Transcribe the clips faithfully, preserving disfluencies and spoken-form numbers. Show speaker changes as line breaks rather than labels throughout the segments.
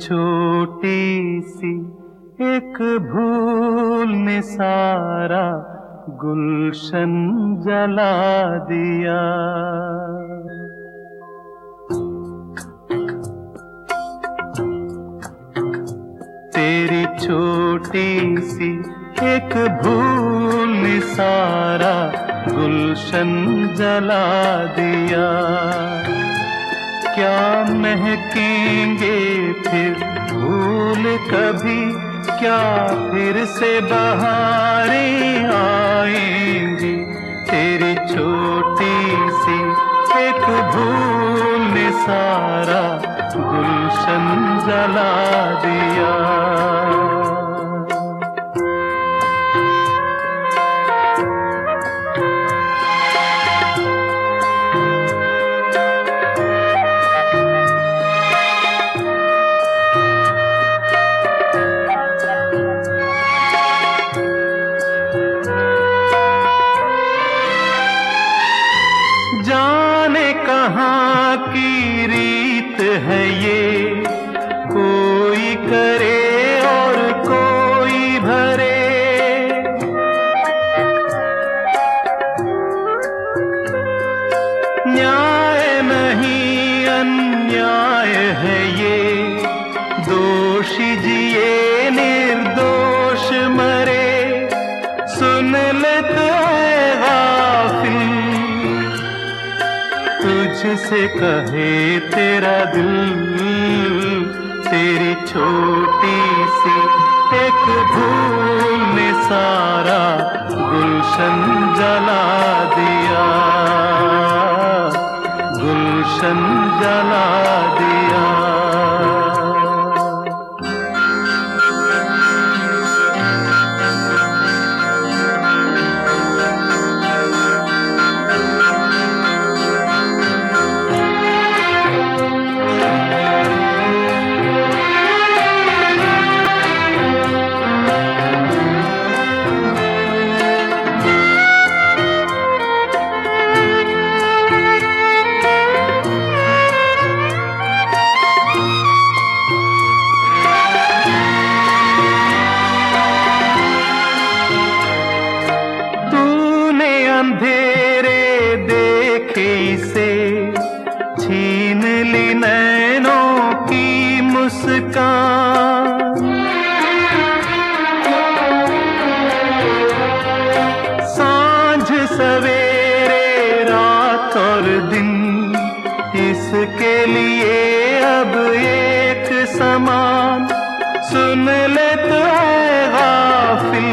छोटी सी एक भूल ने सारा गुलशन जला दिया। तेरी छोटी सी एक भूल ने सारा गुलशन जला दिया। क्या महकेंगे फिर फूल कभी, क्या फिर से बहारें आएंगी। तेरी छोटी सी एक भूल ने सारा गुलशन जला दिया। जाने कहाँ की रीत है ये, कोई करे और कोई भरे। न्याय नहीं अन्याय है ये, दोषी जिए निर्दोष मरे। सुन ले तो तुझसे कहे तेरा दिल, तेरी छोटी सी एक भूल ने सारा गुलशन जला दिया, गुलशन जला दिया। अंधेरे देखे से छीन ली नैनों की मुस्कान। सांझ सवेरे रात और दिन इसके लिए अब एक समान। सुन ले तो है गाफिल,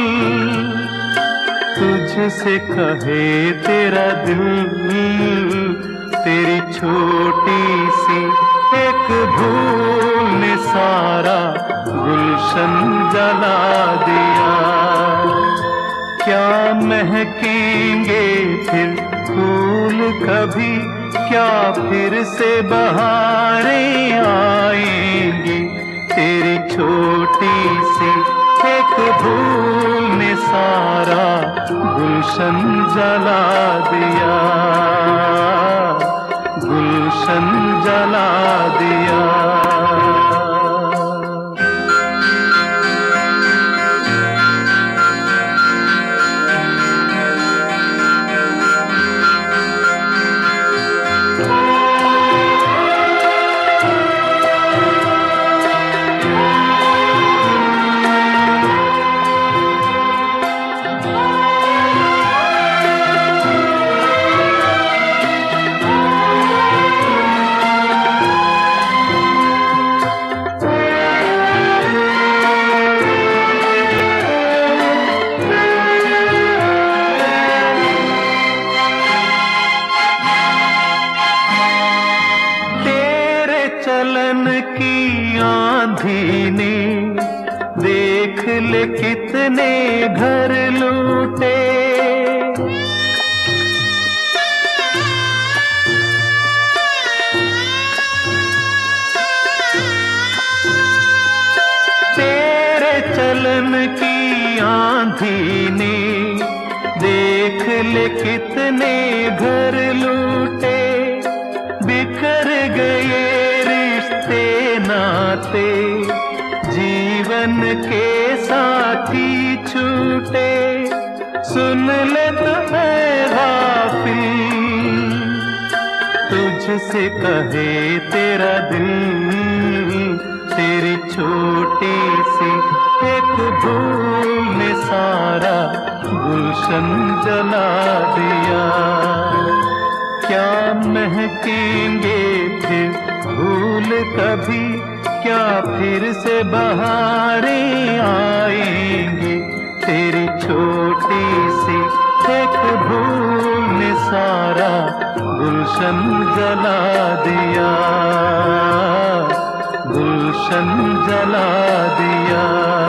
तुझसे कहे तेरा दिल, तेरी छोटी सी एक भूल ने सारा गुलशन जला दिया। क्या महकेंगे फिर फूल कभी, क्या फिर से बहारें आएंगी। तेरी छोटी सी एक भूल ने सारा गुलशन जला दिया, गुलशन जला दिया। चलन की आंधी ने देख ले कितने घर लूटे। तेरे चलन की आंधी ने देख ले कितने घर लूटे। बिखर गए रिश्ते ना नाते जीवन के साथी छूटे। सुन ले तो मैं गाफिल, तुझसे कहे तेरा दिल, तेरी छोटी सी एक भूल ने सारा गुलशन जला दिया। क्या महकेंगे फिर फूल कभी, क्या फिर से बहारें आएंगे, तेरी छोटी सी एक भूल ने सारा गुलशन जला दिया, गुलशन जला दिया।